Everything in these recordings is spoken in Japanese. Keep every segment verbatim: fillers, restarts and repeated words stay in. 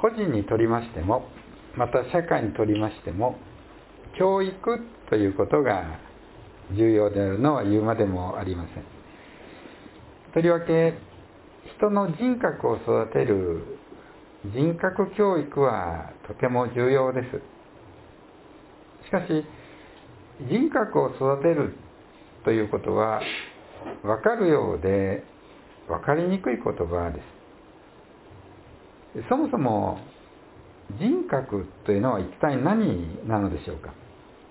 個人にとりましても、また社会にとりましても、教育ということが重要であるのは言うまでもありません。とりわけ人の人格を育てる人格教育はとても重要です。しかし人格を育てるということは分かるようで分かりにくい言葉です。そもそも人格というのは一体何なのでしょうか。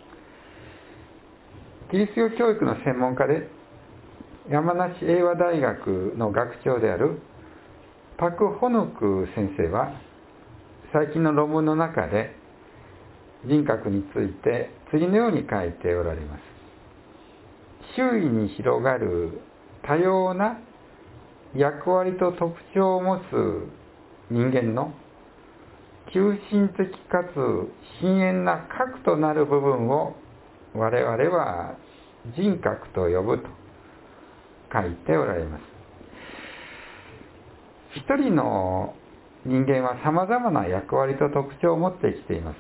キリスト教教育の専門家で山梨英和大学の学長であるパク・ホヌク先生は最近の論文の中で人格について次のように書いておられます。周囲に広がる多様な役割と特徴を持つ人間の急進的かつ深遠な核となる部分を我々は人格と呼ぶと書いておられます。一人の人間はさまざまな役割と特徴を持って生きています。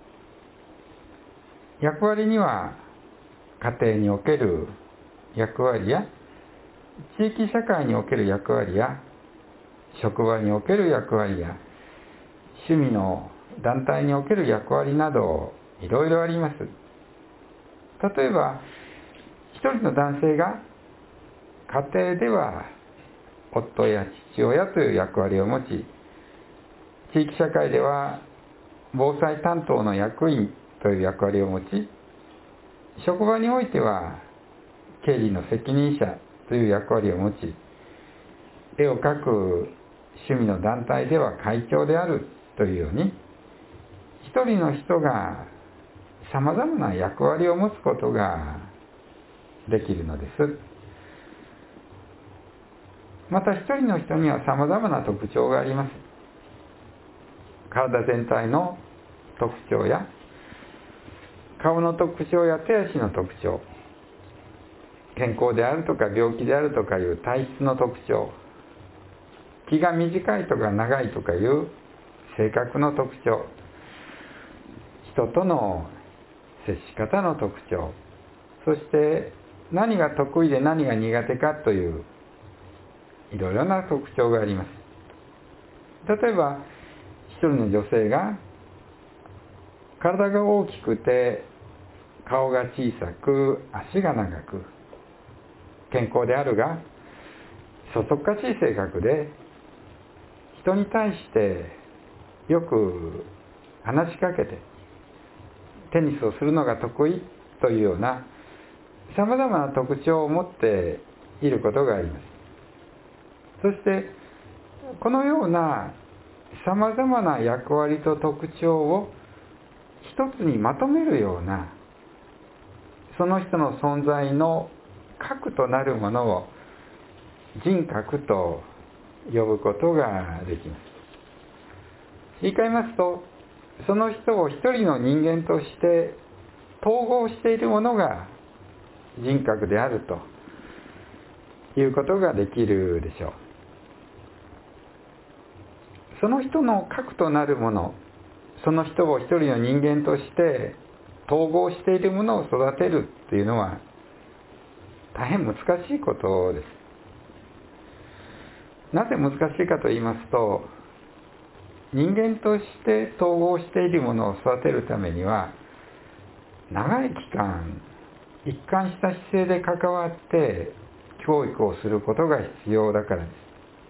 役割には家庭における役割や地域社会における役割や職場における役割や趣味の団体における役割などいろいろあります。例えば一人の男性が家庭では夫や父親という役割を持ち、地域社会では防災担当の役員という役割を持ち、職場においては経理の責任者という役割を持ち、絵を描く趣味の団体では会長であるというように、一人の人がさまざまな役割を持つことができるのです。また一人の人にはさまざまな特徴があります。体全体の特徴や顔の特徴や手足の特徴、健康であるとか病気であるとかいう体質の特徴、気が短いとか長いとかいう性格の特徴、人との接し方の特徴、そして何が得意で何が苦手かといういろいろな特徴があります。例えば一人の女性が体が大きくて顔が小さく足が長く健康であるがそそっかしい性格で人に対してよく話しかけてテニスをするのが得意というようなさまざまな特徴を持っていることがあります。そしてこのようなさまざまな役割と特徴を一つにまとめるようなその人の存在の核となるものを人格と呼ぶことができます。言い換えますと、その人を一人の人間として統合しているものが人格であるということができるでしょう。その人の核となるもの、その人を一人の人間として統合しているものを育てるというのは大変難しいことです。なぜ難しいかと言いますと、人間として統合しているものを育てるためには長い期間一貫した姿勢で関わって教育をすることが必要だからです。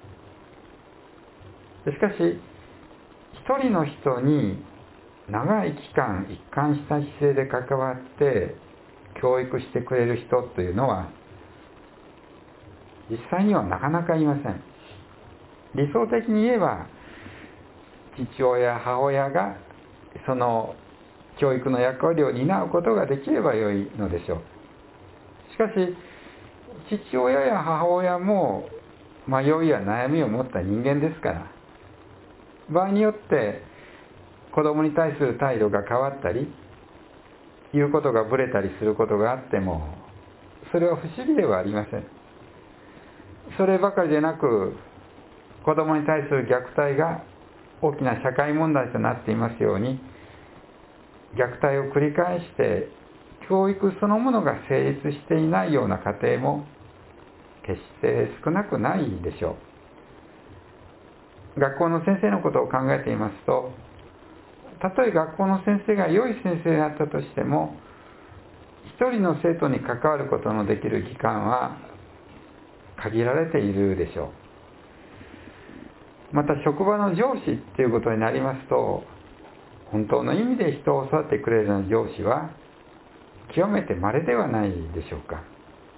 しかし一人の人に長い期間一貫した姿勢で関わって教育してくれる人というのは実際にはなかなかいません。理想的に言えば父親母親がその教育の役割を担うことができればよいのでしょう。しかし父親や母親も迷いや悩みを持った人間ですから、場合によって子供に対する態度が変わったり言うことがぶれたりすることがあってもそれは不思議ではありません。そればかりでなく子供に対する虐待が大きな社会問題となっていますように、虐待を繰り返して教育そのものが成立していないような家庭も決して少なくないでしょう。学校の先生のことを考えていますと、たとえ学校の先生が良い先生であったとしても、一人の生徒に関わることのできる期間は限られているでしょう。また職場の上司っていうことになりますと、本当の意味で人を育ててくれるような上司は極めて稀ではないでしょうか。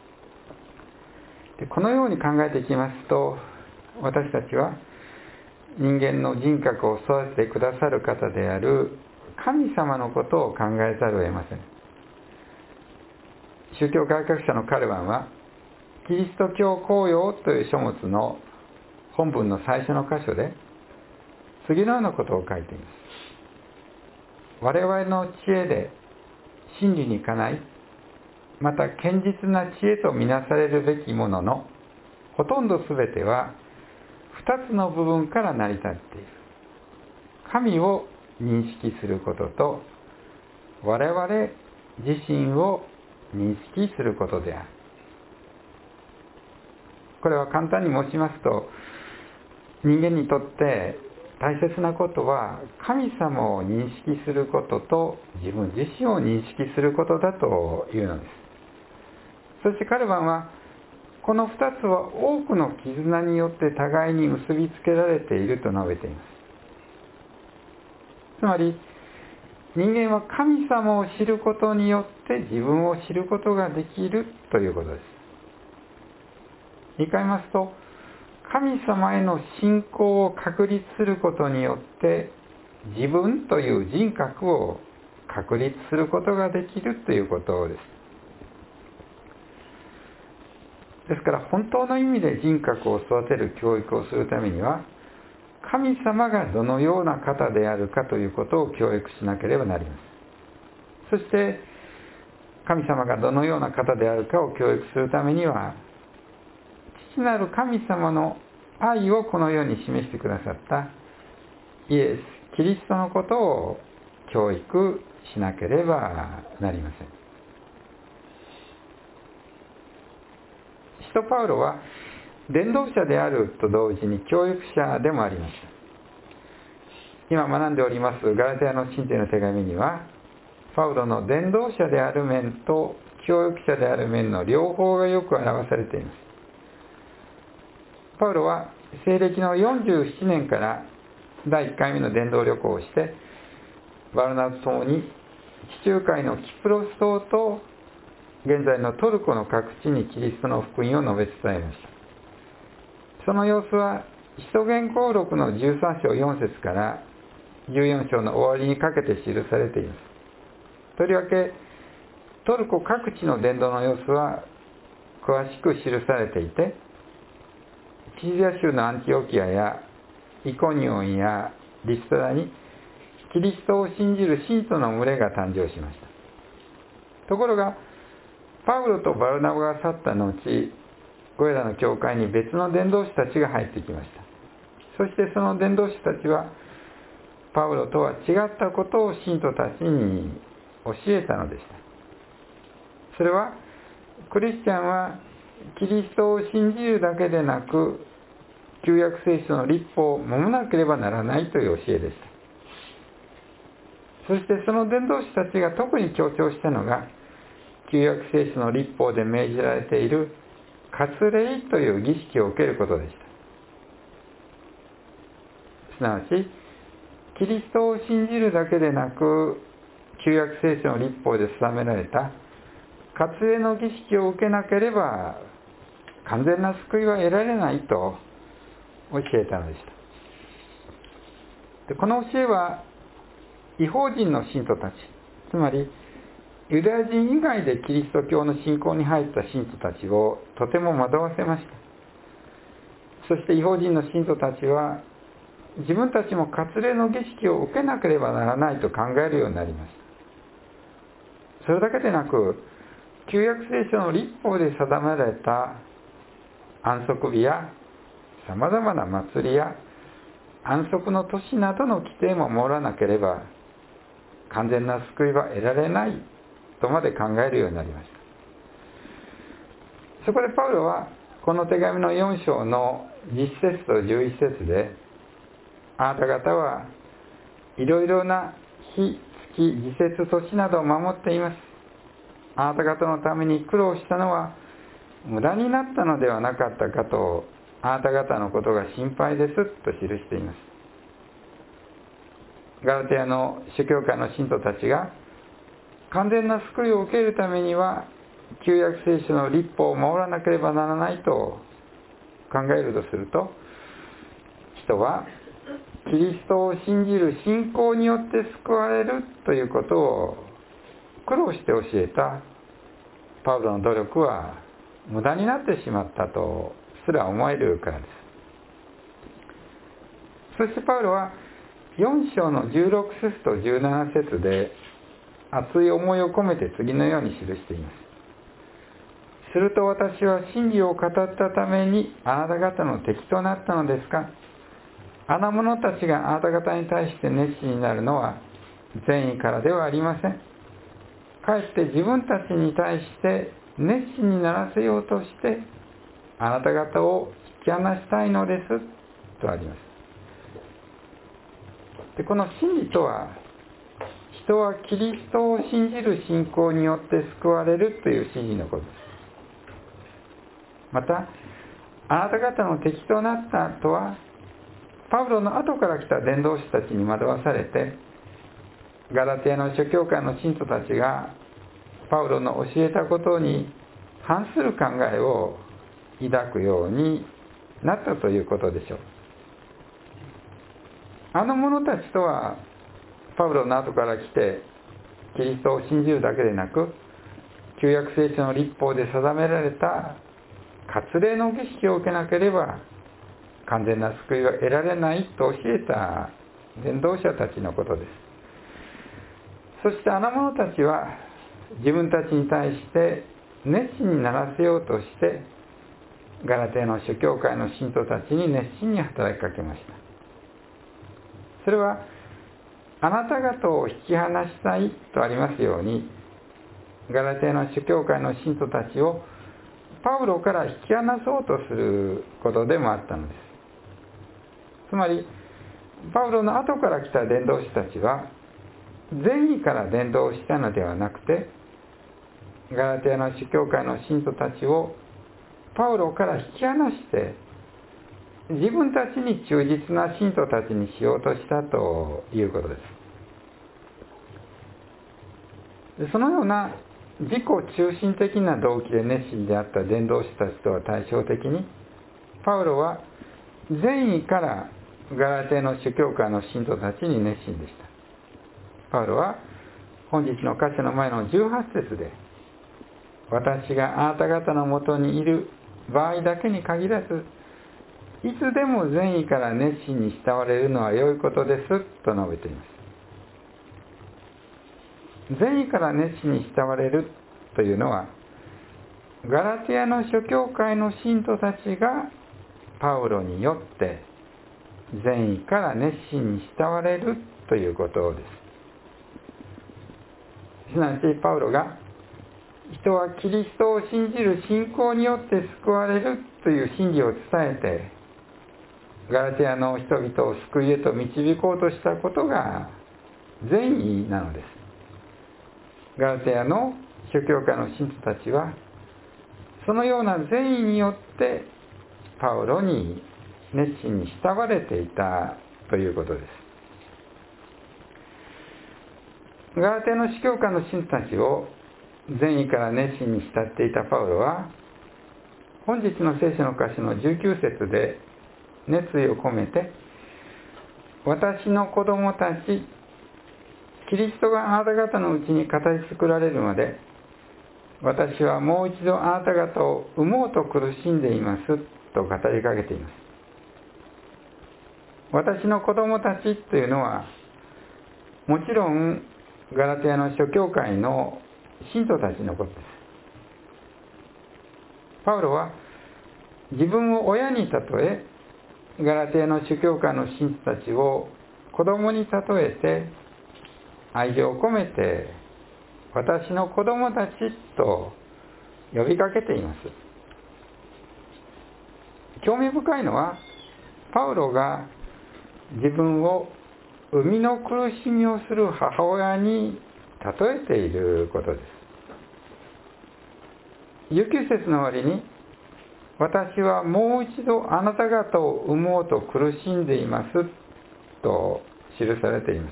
でこのように考えていきますと、私たちは人間の人格を育ててくださる方である神様のことを考えざるを得ません。宗教改革者のカルバンは、キリスト教公用という書物の本文の最初の箇所で次のようなことを書いています。我々の知恵で真理にかない、また堅実な知恵とみなされるべきもののほとんどすべては二つの部分から成り立っている。神を認識することと、我々自身を認識することである。これは簡単に申しますと、人間にとって大切なことは神様を認識することと自分自身を認識することだというのです。そしてカルバンは、この二つは多くの絆によって互いに結びつけられていると述べています。つまり、人間は神様を知ることによって自分を知ることができるということです。言い換えますと、神様への信仰を確立することによって自分という人格を確立することができるということです。ですから本当の意味で人格を育てる教育をするためには、神様がどのような方であるかということを教育しなければなりません。そして神様がどのような方であるかを教育するためには、父なる神様の愛をこのように示してくださったイエス・キリストのことを教育しなければなりません。使徒パウロは伝道者であると同時に教育者でもありました。今学んでおりますガラテヤの信徒の手紙には、パウロの伝道者である面と教育者である面の両方がよく表されています。パウロは西暦のよんじゅうななねんからだいいっかいめの伝道旅行をして、バルナバと共に地中海のキプロス島と現在のトルコの各地にキリストの福音を述べ伝えました。その様子は使徒言行録のじゅうさん章よん節からじゅうよん章の終わりにかけて記されています。とりわけトルコ各地の伝道の様子は詳しく記されていて、シリア州のアンティオキアやイコニオンやリストラにキリストを信じる信徒の群れが誕生しました。ところがパウロとバルナバが去った後、これらの教会に別の伝道師たちが入ってきました。そしてその伝道師たちはパウロとは違ったことを信徒たちに教えたのでした。それは、クリスチャンはキリストを信じるだけでなく、旧約聖書の律法を守らなければならないという教えでした。そしてその伝道師たちが特に強調したのが、旧約聖書の律法で命じられている割礼という儀式を受けることでした。すなわち、キリストを信じるだけでなく、旧約聖書の律法で定められた割礼の儀式を受けなければ完全な救いは得られないと教えたのでした。でこの教えは異邦人の信徒たち、つまりユダヤ人以外でキリスト教の信仰に入った信徒たちをとても惑わせました。そして異邦人の信徒たちは自分たちも割礼の儀式を受けなければならないと考えるようになりました。それだけでなく、旧約聖書の律法で定められた安息日やさまざまな祭りや安息の年などの規定も守らなければ完全な救いは得られないとまで考えるようになりました。そこでパウロはこの手紙のよん章のじゅっ節とじゅういち節で、あなた方はいろいろな日、月、時節、年などを守っています。あなた方のために苦労したのは無駄になったのではなかったかと、あなた方のことが心配ですと記しています。ガラテヤの諸教会の信徒たちが完全な救いを受けるためには旧約聖書の律法を守らなければならないと考えるとすると、人はキリストを信じる信仰によって救われるということを苦労して教えたパウロの努力は無駄になってしまったとすら思えるからです。そしてパウロはよん章のじゅうろく節とじゅうなな節で熱い思いを込めて次のように記しています。すると私は真理を語ったためにあなた方の敵となったのですか。あの者たちがあなた方に対して熱心になるのは善意からではありません。かえって自分たちに対して熱心にならせようとしてあなた方を引き離したいのですとあります。で、この真理とは、人はキリストを信じる信仰によって救われるという真理のことです。また、あなた方の敵となったとは、パウロの後から来た伝道師たちに惑わされて、ガラテヤの諸教会の信徒たちがパウロの教えたことに反する考えを抱くようになったということでしょう。あの者たちとはパウロの後から来てキリストを信じるだけでなく、旧約聖書の律法で定められた割礼の儀式を受けなければ完全な救いは得られないと教えた伝道者たちのことです。そしてあの者たちは自分たちに対して熱心にならせようとしてガラテヤの諸教会の信徒たちに熱心に働きかけました。それはあなた方を引き離したいとありますように、ガラテヤの諸教会の信徒たちをパウロから引き離そうとすることでもあったのです。つまりパウロの後から来た伝道師たちは善意から伝道したのではなくて、ガラテヤの諸教会の信徒たちをパウロから引き離して自分たちに忠実な信徒たちにしようとしたということです。そのような自己中心的な動機で熱心であった伝道師たちとは対照的に、パウロは善意からガラテヤの諸教会の信徒たちに熱心でした。パウロは本日の箇所の前のじゅうはち節で、私があなた方のもとにいる場合だけに限らず、いつでも善意から熱心に慕われるのは良いことですと述べています。善意から熱心に慕われるというのは、ガラテヤの諸教会の信徒たちがパウロによって善意から熱心に慕われるということです。すなわちパウロが人はキリストを信じる信仰によって救われるという真理を伝えて、ガラテヤの人々を救いへと導こうとしたことが善意なのです。ガラテヤの諸教会の信徒たちはそのような善意によってパウロに熱心に慕われていたということです。ガラテヤの諸教会の信徒たちを善意から熱心に慕っていたパウロは、本日の聖書の箇所のじゅうきゅう節で熱意を込めて、私の子供たち、キリストがあなた方のうちに形作られるまで、私はもう一度あなた方を産もうと苦しんでいますと語りかけています。私の子供たちというのは、もちろんガラテヤの諸教会の信徒たちのことです。パウロは自分を親に例え、 ガラテヤの宗教家の信徒たちを子供に例えて愛情を込めて私の子供たちと呼びかけています。興味深いのはパウロが自分を生みの苦しみをする母親に例えていることです。じゅうきゅう節の終わりに私はもう一度あなた方を産もうと苦しんでいますと記されています。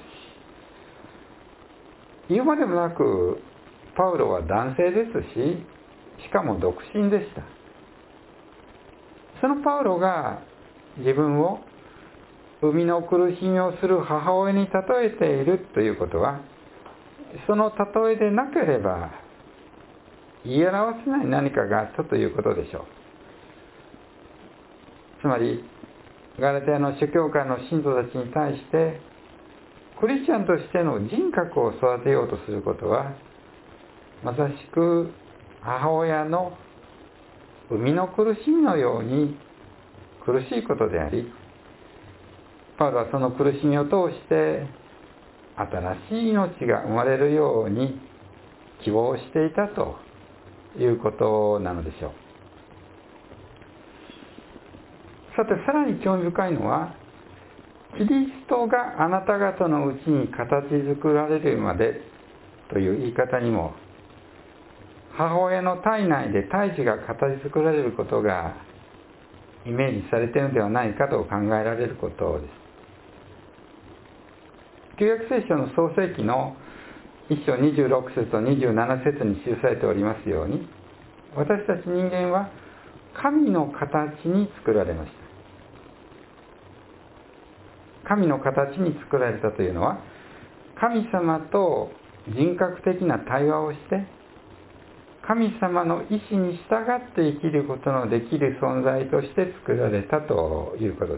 言うまでもなくパウロは男性ですし、しかも独身でした。そのパウロが自分を生みの苦しみをする母親に例えているということは、その例えでなければ言い表せない何かがあったということでしょう。つまりガラテヤの諸教会の信徒たちに対してクリスチャンとしての人格を育てようとすることは、まさしく母親の生みの苦しみのように苦しいことであり、パウロはその苦しみを通して新しい命が生まれるように希望していたということなのでしょう。さて、さらに興味深いのは、キリストがあなた方のうちに形作られるまでという言い方にも、母親の体内で胎児が形作られることがイメージされているのではないかと考えられることです。旧約聖書の創世記のいっ章にじゅうろく節とにじゅうなな節に記されておりますように、私たち人間は神の形に作られました。神の形に作られたというのは、神様と人格的な対話をして神様の意志に従って生きることのできる存在として作られたということです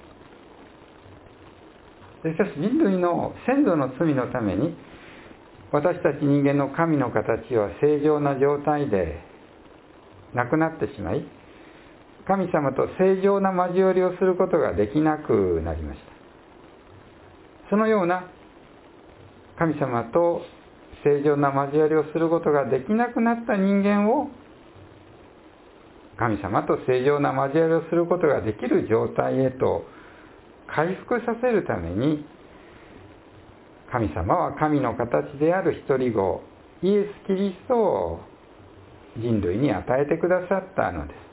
。しかし人類の先祖の罪のために、私たち人間の神の形は正常な状態でなくなってしまい、神様と正常な交わりをすることができなくなりました。そのような神様と正常な交わりをすることができなくなった人間を、神様と正常な交わりをすることができる状態へと回復させるために、神様は神の形である一人子イエス・キリストを人類に与えてくださったのです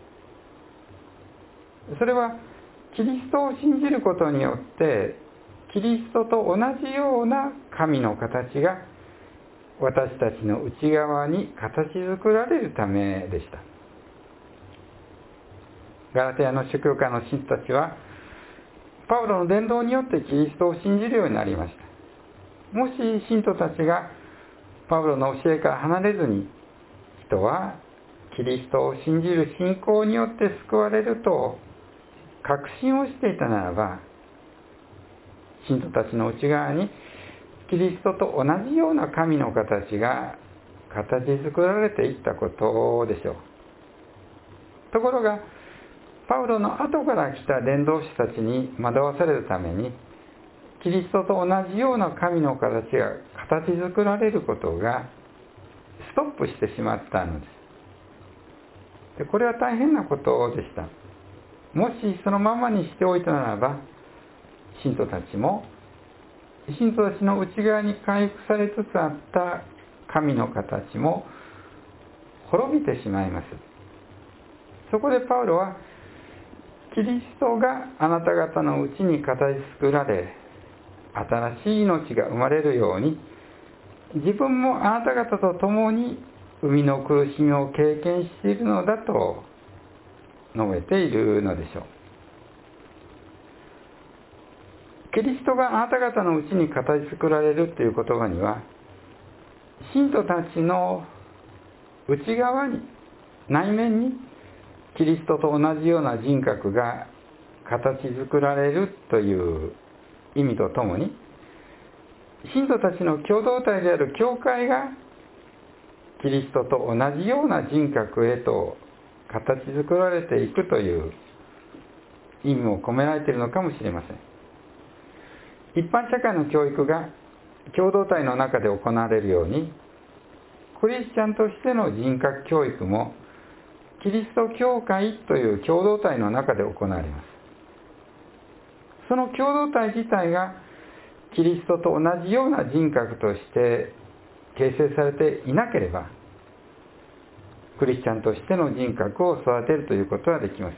。それはキリストを信じることによってキリストと同じような神の形が私たちの内側に形作られるためでした。ガラテヤの諸教会の信徒たちはパウロの伝道によってキリストを信じるようになりました。もし信徒たちがパウロの教えから離れずに、人はキリストを信じる信仰によって救われると確信をしていたならば、信徒たちの内側にキリストと同じような神の形が形作られていったことでしょう。ところがパウロの後から来た伝道師たちに惑わされるために、キリストと同じような神の形が形作られることがストップしてしまったのです。で、これは大変なことでした。もしそのままにしておいたならば、信徒たちも信徒たちの内側に回復されつつあった神の形も滅びてしまいます。そこでパウロは、キリストがあなた方のうちに形作られ、新しい命が生まれるように、自分もあなた方と共に生みの苦しみを経験しているのだと述べているのでしょう。キリストがあなた方のうちに形作られるという言葉には、信徒たちの内側に、内面にキリストと同じような人格が形作られるという意味とともに、信徒たちの共同体である教会がキリストと同じような人格へと形作られていくという意味も込められているのかもしれません。一般社会の教育が共同体の中で行われるように、クリスチャンとしての人格教育もキリスト教会という共同体の中で行われます。その共同体自体がキリストと同じような人格として形成されていなければ、クリスチャンとしての人格を育てるということはできませ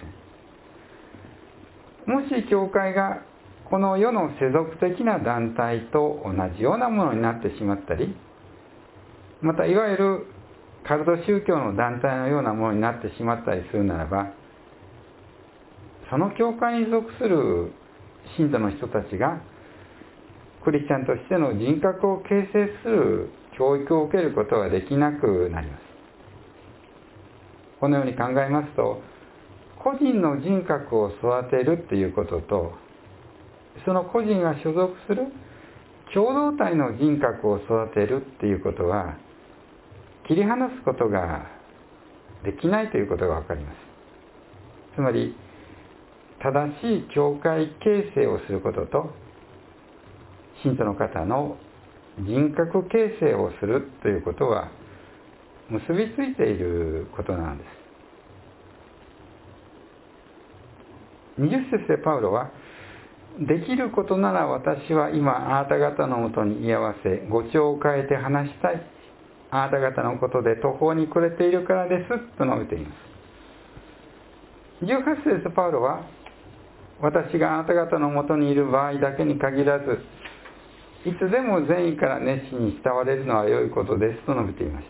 ん。もし教会がこの世の世俗的な団体と同じようなものになってしまったり、またいわゆるカルト宗教の団体のようなものになってしまったりするならば、その教会に属する信徒の人たちがクリスチャンとしての人格を形成する教育を受けることができなくなります。このように考えますと、個人の人格を育てるということと、その個人が所属する共同体の人格を育てるということは切り離すことができないということがわかります。つまり正しい教会形成をすることと、信徒の方の人格形成をするということは結びついていることなんです。にじゅっ節でパウロは、できることなら私は今あなた方のもとに居合わせ、語調を変えて話したい。あなた方のことで途方に暮れているからですと述べています。じゅうはち節パウロは、私があなた方のもとにいる場合だけに限らず、いつでも善意から熱心に慕われるのは良いことですと述べていました。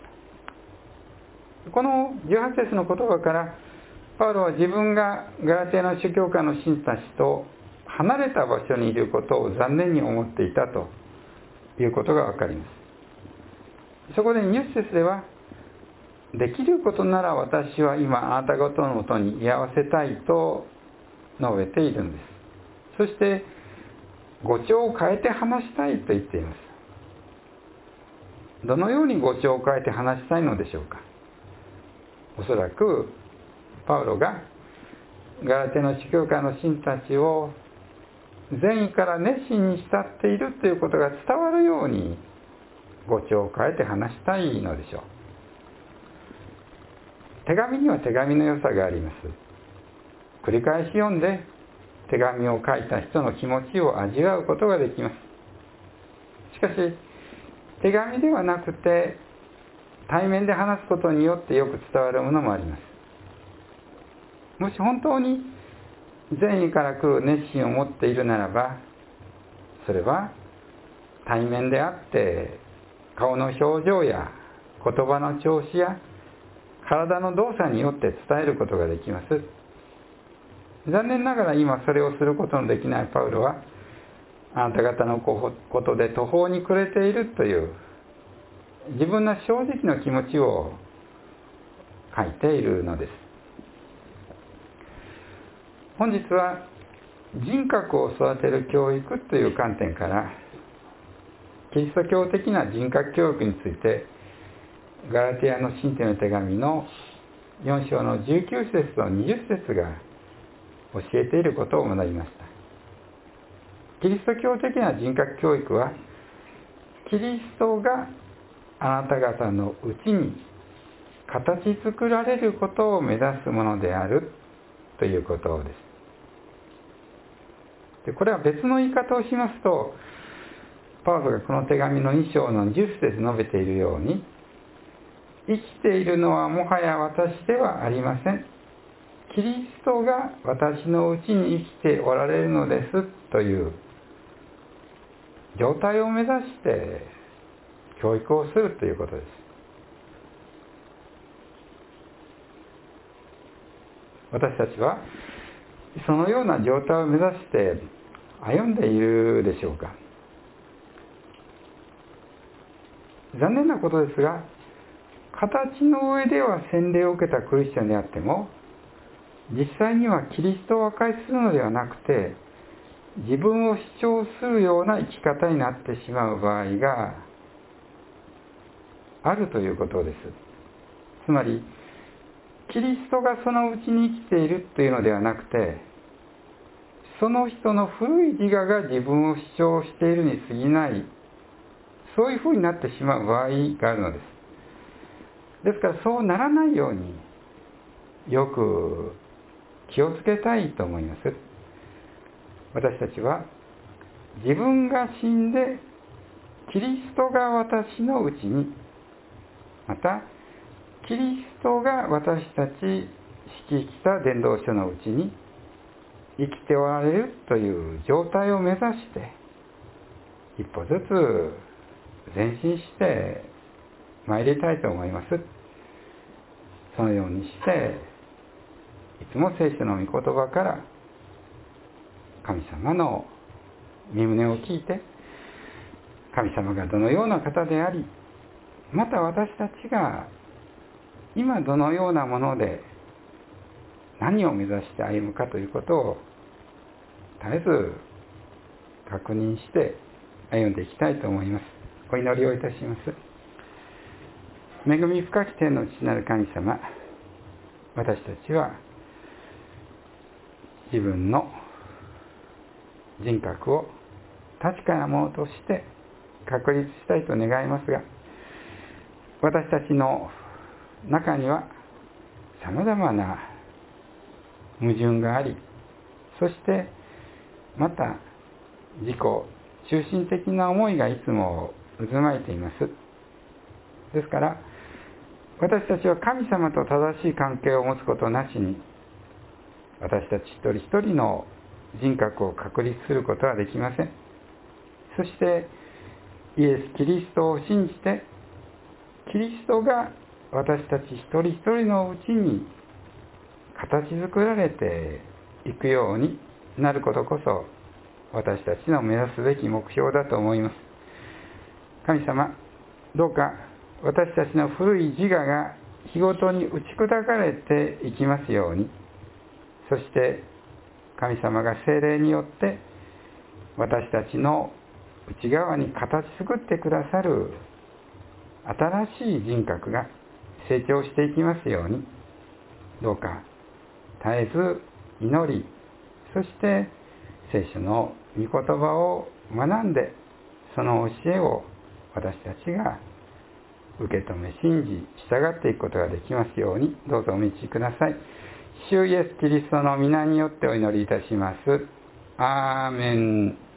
このじゅうはち節の言葉から、パウロは自分がガラテヤの諸教会の信徒たちと離れた場所にいることを残念に思っていたということがわかります。そこでにじゅっ節では、できることなら私は今あなた方のもとに居合わせたいと述べているんです。そして語調を変えて話したいと言っています。どのように語調を変えて話したいのでしょうか。おそらくパウロがガラテヤの諸教会の信徒たちを善意から熱心に慕っているということが伝わるように語調を変えて話したいのでしょう。手紙には手紙の良さがあります。繰り返し読んで手紙を書いた人の気持ちを味わうことができます。しかし手紙ではなくて対面で話すことによってよく伝わるものもあります。もし本当に善意から来る熱心を持っているならば、それは対面であって顔の表情や言葉の調子や体の動作によって伝えることができます。残念ながら今それをすることのできないパウロは、あなた方のことで途方に暮れているという自分の正直な気持ちを書いているのです。本日は人格を育てる教育という観点からキリスト教的な人格教育についてガラテヤの信徒の手紙のよん章のじゅうきゅう節とにじゅっ節が教えていることを学びました。キリスト教的な人格教育はキリストがあなた方のうちに形作られることを目指すものであるということです。でこれは別の言い方をしますと、パウロがこの手紙のに章のじゅっ節で述べているように、生きているのはもはや私ではありません。キリストが私のうちに生きておられるのですという状態を目指して教育をするということです。私たちはそのような状態を目指して歩んでいるでしょうか。残念なことですが、形の上では洗礼を受けたクリスチャンであっても、実際にはキリストを和解するのではなくて、自分を主張するような生き方になってしまう場合があるということです。つまり、キリストがそのうちに生きているというのではなくて、 その人の古い自我が自分を主張しているに過ぎない、そういうふうになってしまう場合があるのです。ですからそうならないようによく気をつけたいと思います。私たちは自分が死んでキリストが私のうちに、またキリストが私たち識した伝道書のうちに生きておられるという状態を目指して一歩ずつ前進して参りたいと思います。そのようにしていつも聖書の御言葉から神様の御胸を聞いて、神様がどのような方であり、また私たちが今どのようなもので何を目指して歩むかということを絶えず確認して歩んでいきたいと思います。お祈りをいたします。恵み深き天の父なる神様、私たちは自分の人格を確かなものとして確立したいと願いますが、私たちの中にはさまざまな矛盾があり、そしてまた自己中心的な思いがいつも渦巻いています。ですから私たちは神様と正しい関係を持つことなしに、私たち一人一人の人格を確立することはできません。そしてイエス・キリストを信じて、キリストが私たち一人一人のうちに形作られていくようになることこそ、私たちの目指すべき目標だと思います。神様、どうか私たちの古い自我が日ごとに打ち砕かれていきますように、そして神様が聖霊によって私たちの内側に形作ってくださる新しい人格が成長していきますように、どうか絶えず祈り、そして聖書の御言葉を学んで、その教えを私たちが受け止め信じ従っていくことができますように、どうぞお導きください。主イエスキリストの皆によってお祈りいたします。アーメン。